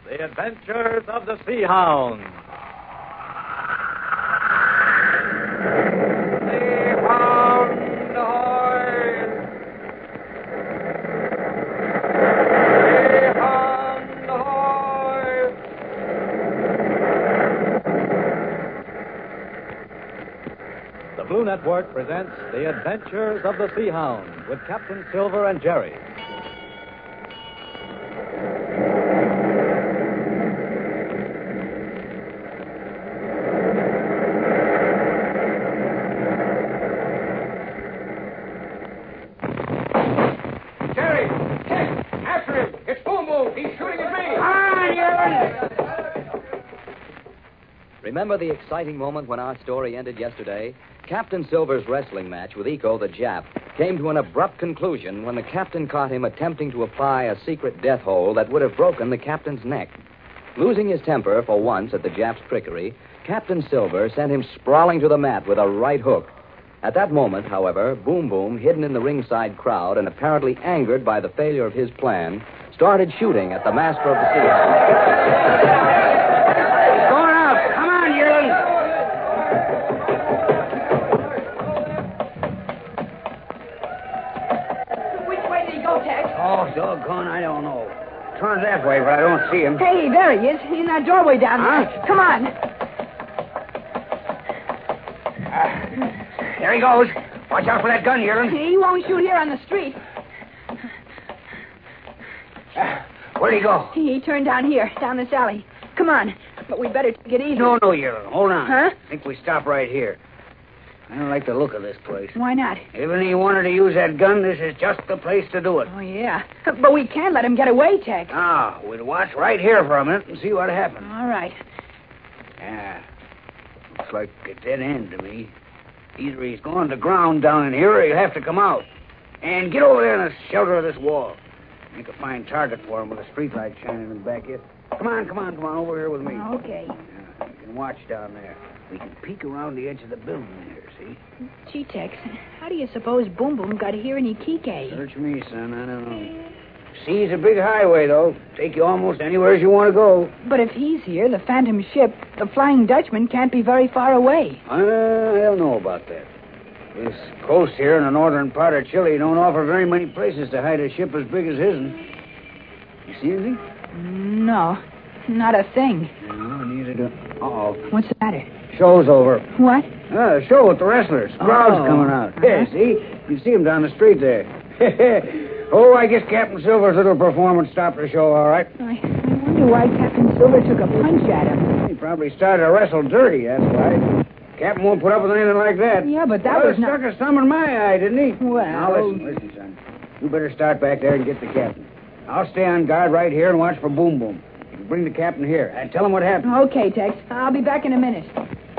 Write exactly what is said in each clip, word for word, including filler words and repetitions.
The Adventures of the Sea Hound. Sea Hound, ahoy! Sea Hound, ahoy! The Blue Network presents The Adventures of the Sea Hound with Captain Silver and Jerry. Remember the exciting moment when our story ended yesterday? Captain Silver's wrestling match with Iko the Jap came to an abrupt conclusion when the captain caught him attempting to apply a secret death hold that would have broken the captain's neck. Losing his temper for once at the Jap's trickery, Captain Silver sent him sprawling to the mat with a right hook. At that moment, however, Boom Boom, hidden in the ringside crowd and apparently angered by the failure of his plan, started shooting at the master of the sea hound. Oh, doggone, I don't know. Turns that way, but I don't see him. Hey, there he is, in that doorway down huh? there. Come on. Uh, there he goes. Watch out for that gun, Yearling. He won't shoot here on the street. Uh, where'd he go? He turned down here, down this alley. Come on, but we better take it easy. No, no, Yearling. Hold on. Huh? I think we stop right here. I don't like the look of this place. Why not? Even if he wanted to use that gun, this is just the place to do it. Oh, yeah. But we can't let him get away, Tex. Ah, we'll watch right here for a minute and see what happens. All right. Yeah. Looks like a dead end to me. Either he's gone to ground down in here or he'll have to come out. And get over there in the shelter of this wall. Make a fine target for him with a streetlight shining in the back here. Come on, come on, come on, over here with me. Okay. Yeah, you can watch down there. We can peek around the edge of the building there, see? Gee, Tex, how do you suppose Boom Boom got here in Iquique? Search me, son, I don't know. Sea's a big highway, though. Take you almost anywhere you want to go. But if he's here, the Phantom ship, the Flying Dutchman, can't be very far away. Uh, I don't know about that. This coast here in the northern part of Chile don't offer very many places to hide a ship as big as his'n. You see anything? No, not a thing. No, neither do... Uh-oh. What's the matter? Show's over. What? Ah, show with the wrestlers. Crowd's Oh. coming out. Uh-huh. Yeah, see? You see him down the street there. Oh, I guess Captain Silver's little performance stopped the show, all right. I, I wonder why Captain Silver took a punch at him. He probably started to wrestle dirty, that's why. Captain won't put up with anything like that. Yeah, but that well, was not... stuck a thumb in my eye, didn't he? Well... Now, listen, listen, son. You better start back there and get the captain. I'll stay on guard right here and watch for Boom Boom. You bring the captain here and tell him what happened. Okay, Tex. I'll be back in a minute.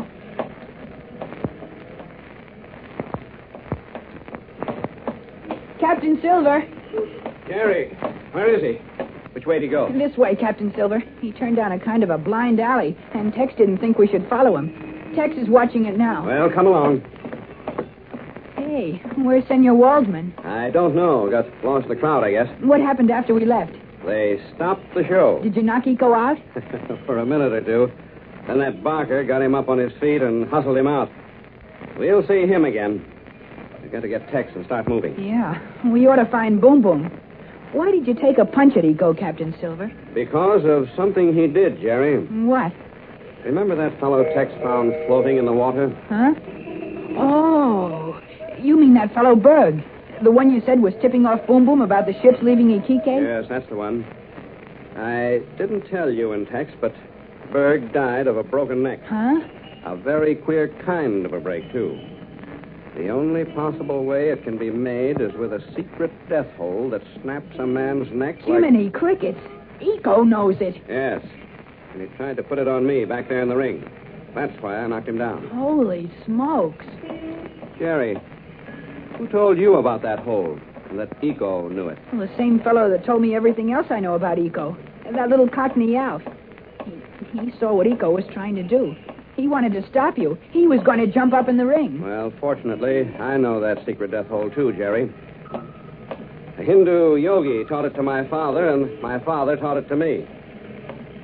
Captain Silver. Jerry, where is he? Which way did he go? This way, Captain Silver. He turned down a kind of a blind alley, and Tex didn't think we should follow him. Tex is watching it now. Well, come along. Hey, where's Senor Waldman? I don't know. Got lost in the crowd, I guess. What happened after we left? They stopped the show. Did you knock Iko out? For a minute or two. Then that Barker got him up on his feet and hustled him out. We'll see him again. We've got to get Tex and start moving. Yeah, we ought to find Boom Boom. Why did you take a punch at Iko, Captain Silver? Because of something he did, Jerry. What? Remember that fellow Tex found floating in the water? Huh? Oh, you mean that fellow Berg? The one you said was tipping off Boom Boom about the ships leaving Iquique? Yes, that's the one. I didn't tell you in Tex, but Berg died of a broken neck. Huh? A very queer kind of a break, too. The only possible way it can be made is with a secret death hold that snaps a man's neck like... Jiminy crickets. Iko knows it. Yes. And he tried to put it on me back there in the ring. That's why I knocked him down. Holy smokes. Jerry, who told you about that hold? And that Iko knew it? Well, the same fellow that told me everything else I know about Iko. That little Cockney Alf. He, he saw what Iko was trying to do. He wanted to stop you. He was going to jump up in the ring. Well, fortunately, I know that secret death hold, too, Jerry. A Hindu yogi taught it to my father, and my father taught it to me.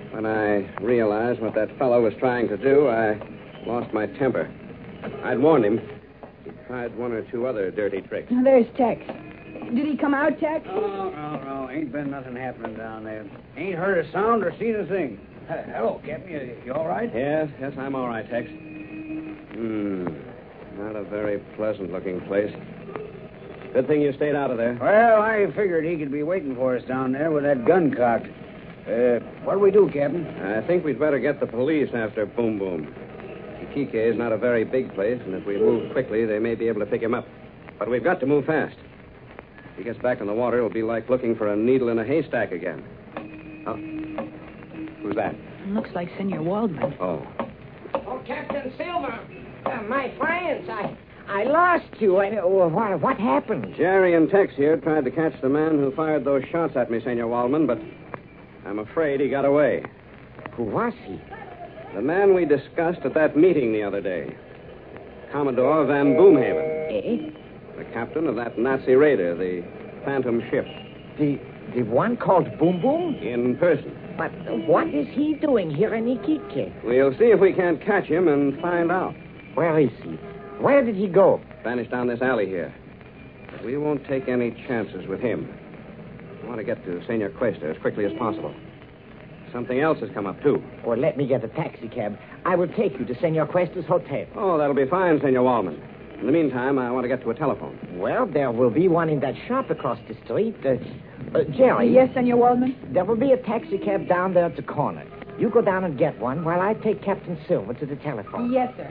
When I realized what that fellow was trying to do, I lost my temper. I'd warned him. He tried one or two other dirty tricks. Now, there's Tex. Did he come out, Tex? Oh, no, no. Ain't been nothing happening down there. Ain't heard a sound or seen a thing. Hello, Captain. You, you all right? Yes, yes, I'm all right, Tex. Hmm. Not a very pleasant-looking place. Good thing you stayed out of there. Well, I figured he could be waiting for us down there with that gun cocked. Uh, what do we do, Captain? I think we'd better get the police after Boom Boom. Iquique is not a very big place, and if we move quickly, they may be able to pick him up. But we've got to move fast. If he gets back in the water, it'll be like looking for a needle in a haystack again. Oh. Who's that? Looks like Senor Waldman. Oh. Oh, Captain Silver. Uh, my friends, I I lost you. I, uh, what, what happened? Jerry and Tex here tried to catch the man who fired those shots at me, Senor Waldman, but I'm afraid he got away. Who was he? The man we discussed at that meeting the other day. Commodore Van Boomhaven. Eh? The captain of that Nazi raider, the Phantom ship. The the one called Boom Boom? In person. But uh, what is he doing here in Iquique? We'll see if we can't catch him and find out. Where is he? Where did he go? Vanished down this alley here. But we won't take any chances with him. I want to get to Senor Cuesta as quickly as possible. Something else has come up, too. Or let me get a taxi cab. I will take you to Senor Cuesta's hotel. Oh, that'll be fine, Senor Waldman. In the meantime, I want to get to a telephone. Well, there will be one in that shop across the street. Uh, uh, Jerry. Yes, Senor Waldman? There will be a taxi cab down there at the corner. You go down and get one while I take Captain Silver to the telephone. Yes, sir.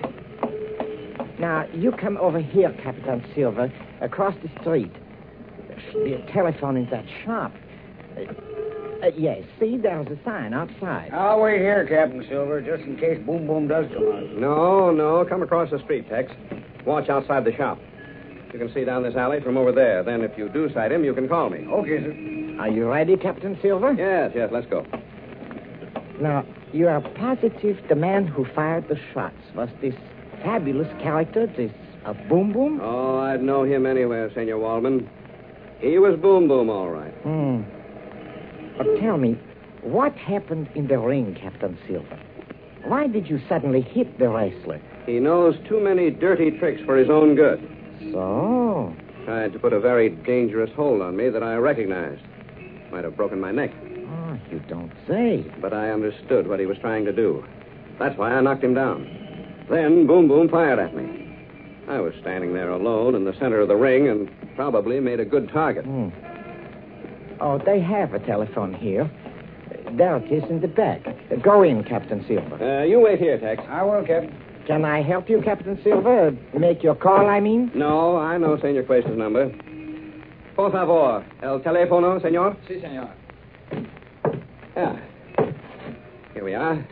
Now, you come over here, Captain Silver, across the street. There should be a telephone in that shop. Uh, uh, yes, see, there's a sign outside. I'll wait here, Captain Silver, just in case Boom Boom does come out. No, no. Come across the street, Tex. Watch outside the shop. You can see down this alley from over there. Then if you do sight him, you can call me. Okay, sir. Are you ready, Captain Silver? Yes, yes, let's go. Now, you are positive the man who fired the shots was this fabulous character, this uh, Boom Boom? Oh, I'd know him anywhere, Senor Waldman. He was Boom Boom, all right. Hmm. But tell me, what happened in the ring, Captain Silver? Why did you suddenly hit the wrestler? He knows too many dirty tricks for his own good. So? Tried to put a very dangerous hold on me that I recognized. Might have broken my neck. Oh, you don't say. But I understood what he was trying to do. That's why I knocked him down. Then Boom Boom fired at me. I was standing there alone in the center of the ring and probably made a good target. Hmm. Oh, they have a telephone here. There it is in the back. Go in, Captain Silver. Uh, you wait here, Tex. I will, Captain. Can I help you, Captain Silver? Make your call, I mean? No, I know Senor Cuesta's number. Por favor, el teléfono, senor? Si, senor. Yeah. Here we are.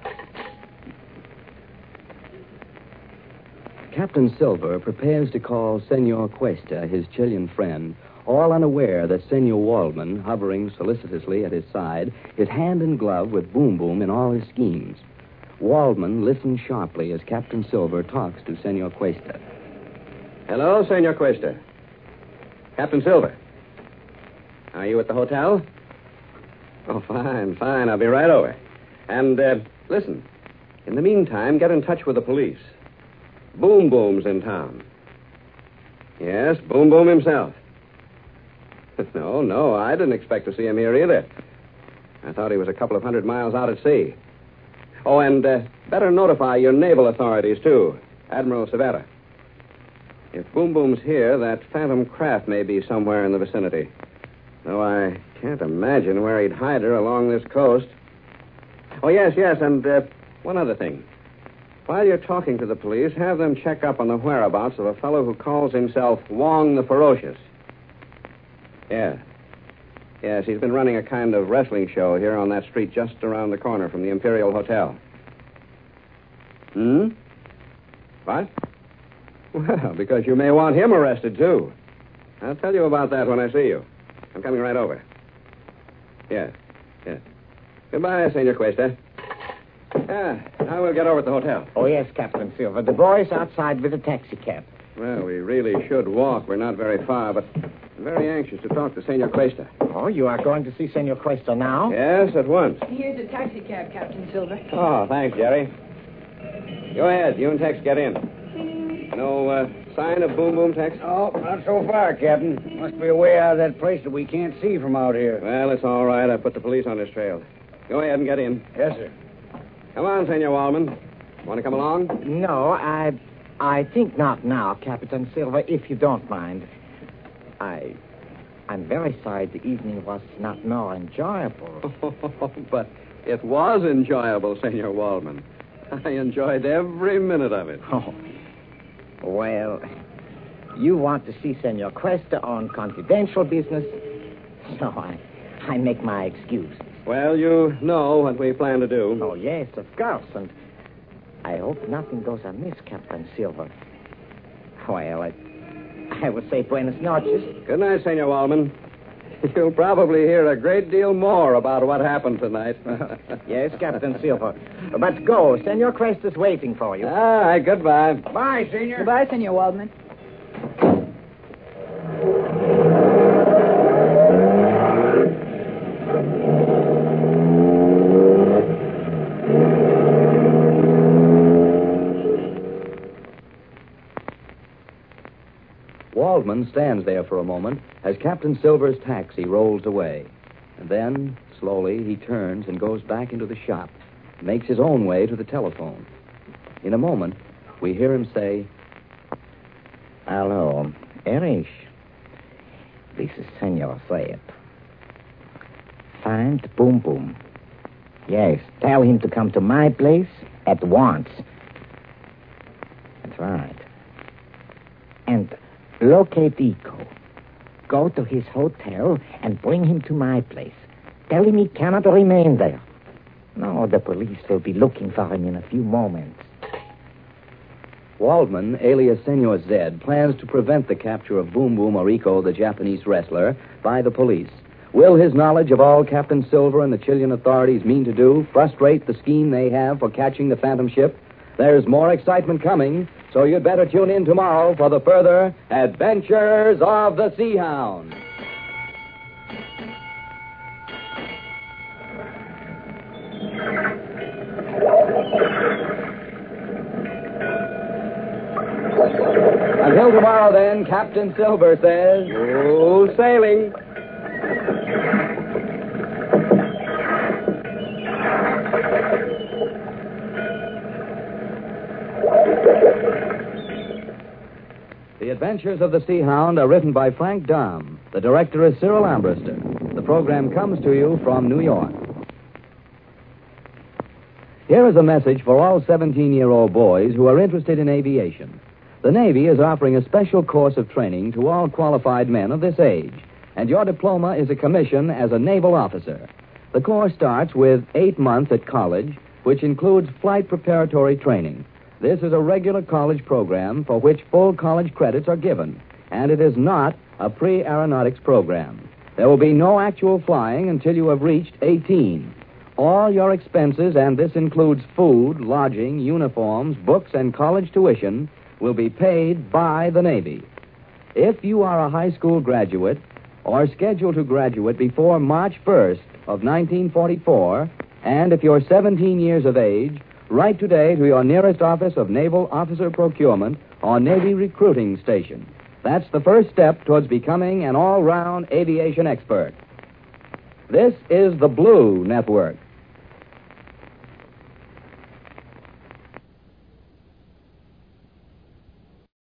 Captain Silver prepares to call Senor Cuesta, his Chilean friend, all unaware that Senor Waldman, hovering solicitously at his side, is hand in glove with Boom Boom in all his schemes. Waldman listens sharply as Captain Silver talks to Senor Cuesta. Hello, Senor Cuesta. Captain Silver. Are you at the hotel? Oh, fine, fine. I'll be right over. And, uh, listen. In the meantime, get in touch with the police. Boom Boom's in town. Yes, Boom Boom himself. No, no, I didn't expect to see him here either. I thought he was a couple of hundred miles out at sea. Oh, and uh, better notify your naval authorities, too. Admiral Cervera. If Boom Boom's here, that phantom craft may be somewhere in the vicinity. Though I can't imagine where he'd hide her along this coast. Oh, yes, yes, and uh, one other thing. While you're talking to the police, have them check up on the whereabouts of a fellow who calls himself Wong the Ferocious. Yeah. Yes, he's been running a kind of wrestling show here on that street just around the corner from the Imperial Hotel. Hmm? What? Well, because you may want him arrested, too. I'll tell you about that when I see you. I'm coming right over. Yes, yes. Goodbye, Senor Cuesta. Ah, I will get over at the hotel. Oh, yes, Captain Silver. The boy's outside with a taxi cab. Well, we really should walk. We're not very far, but I'm very anxious to talk to Senor Cuesta. Oh, you are going to see Senor Cuesta now? Yes, at once. Here's a taxi cab, Captain Silver. Oh, thanks, Jerry. Go ahead. You and Tex get in. No uh, sign of Boom Boom, Tex? Oh, not so far, Captain. Must be a way out of that place that we can't see from out here. Well, it's all right. I put the police on his trail. Go ahead and get in. Yes, sir. Come on, Senor Waldman. Want to come along? No, I I think not now, Captain Silver, if you don't mind. I I'm very sorry the evening was not more enjoyable. But it was enjoyable, Senor Waldman. I enjoyed every minute of it. Oh. Well, you want to see Senor Cuesta on confidential business, so I I make my excuse. Well, you know what we plan to do. Oh, yes, of course, and I hope nothing goes amiss, Captain Silver. Well, I, I would say buenas noches. Good night, Senor Waldman. You'll probably hear a great deal more about what happened tonight. Yes, Captain Silver. But go. Senor Cuesta's waiting for you. All right, goodbye. Bye, Senior. Goodbye, Senor Waldman. Waldman stands there for a moment as Captain Silver's taxi rolls away. And then, slowly, he turns and goes back into the shop, makes his own way to the telephone. In a moment, we hear him say, Hello, Erich. This is Senor Zayat. Find Boom Boom. Yes, tell him to come to my place at once. That's right. And locate Eco. Go to his hotel and bring him to my place. Tell him he cannot remain there. No, the police will be looking for him in a few moments. Waldman, alias Senor Zed, plans to prevent the capture of Boom Boom or Eco, the Japanese wrestler, by the police. Will his knowledge of all Captain Silver and the Chilean authorities mean to do frustrate the scheme they have for catching the Phantom ship? There's more excitement coming, so you'd better tune in tomorrow for the further adventures of the Sea Hound. Until tomorrow, then, Captain Silver says, Oh, sailing. The Adventures of the Sea Hound are written by Frank Dahm. The director is Cyril Ambrister. The program comes to you from New York. Here is a message for all seventeen-year-old boys who are interested in aviation. The Navy is offering a special course of training to all qualified men of this age, and your diploma is a commission as a naval officer. The course starts with eight months at college, which includes flight preparatory training. This is a regular college program for which full college credits are given, and it is not a pre-aeronautics program. There will be no actual flying until you have reached eighteen. All your expenses, and this includes food, lodging, uniforms, books, and college tuition, will be paid by the Navy. If you are a high school graduate or scheduled to graduate before March first of nineteen forty-four, and if you're seventeen years of age, write today to your nearest office of Naval Officer Procurement or Navy Recruiting Station. That's the first step towards becoming an all-round aviation expert. This is the Blue Network.